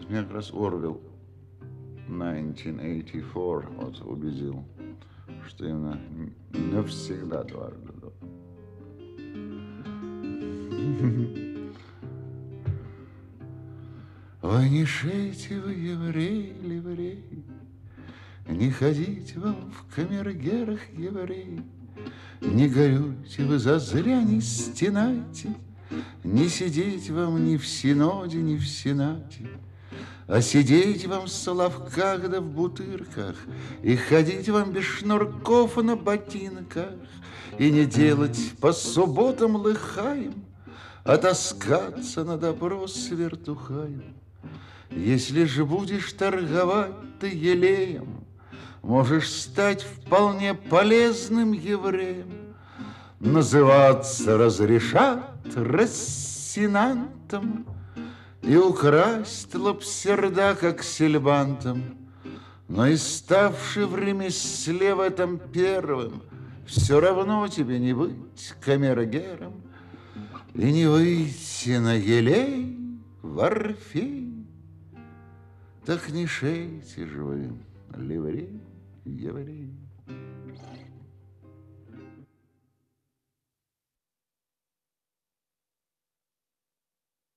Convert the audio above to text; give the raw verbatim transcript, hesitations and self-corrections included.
Меня как раз Орвелл тысяча девятьсот восемьдесят четыре вот убедил, что именно навсегда дважды два. Ой, не шейте вы, еврей, ливрей, не ходите вам в камергерах, еврей, не горюйте вы зазря, не стенайте, не сидеть вам ни в синоде, ни в сенате, а сидеть вам в соловках да в бутырках, и ходить вам без шнурков на ботинках, и не делать по субботам лыхаем, а таскаться на допрос с вертухаем. Если же будешь торговать ты елеем, можешь стать вполне полезным евреем. Называться разрешат рассенантом и украсть лапсерда, как сельбантом. Но и ставши в ремесле в этом первым, все равно тебе не быть камергером и не выйти на елей в Орфей. Так не шейте же вы, ливрей, еврей.